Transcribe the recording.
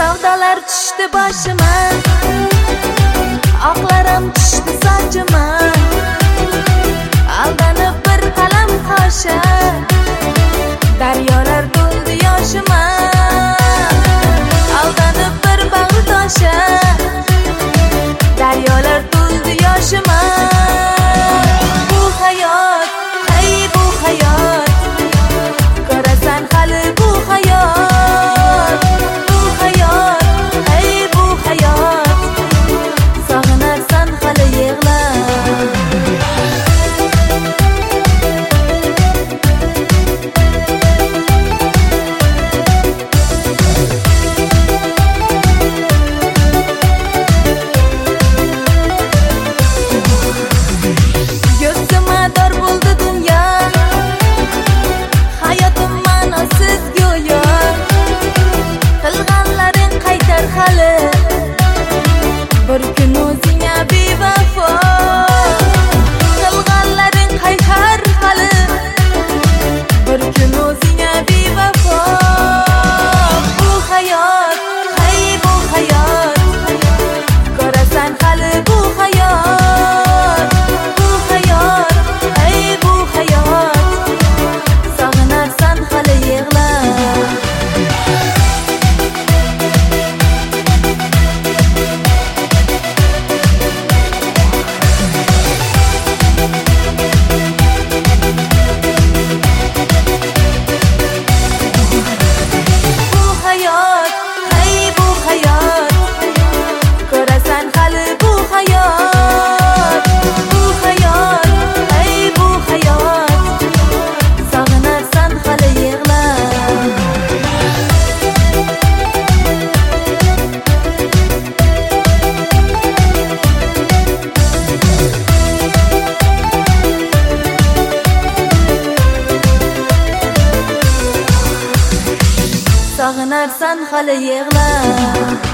Savdalar tushdi boshima, oqlarim tushdi sochima. Aldanib bir qalam qosha, daryolar to'ldi yoshima. Aldanib bir bag'ri tosha, daryolar to'ldi yoshima. Bu hayot, hey bu hayot, ko'rasan hali bu hayot. Bu hayot, hey bu hayot, sog'inarsan hali yig'lab. Bir kun o'zingga bevafo, qilganlaring qaytar hali. Bir kun o'zingga bevafo. Bu hayot, hey bu hayot, ko'rasan hali bu hayot. Bu hayot, hey bu hayot, sog'inarsan hali yig'lab. Sog'inarsan hali yig'lab.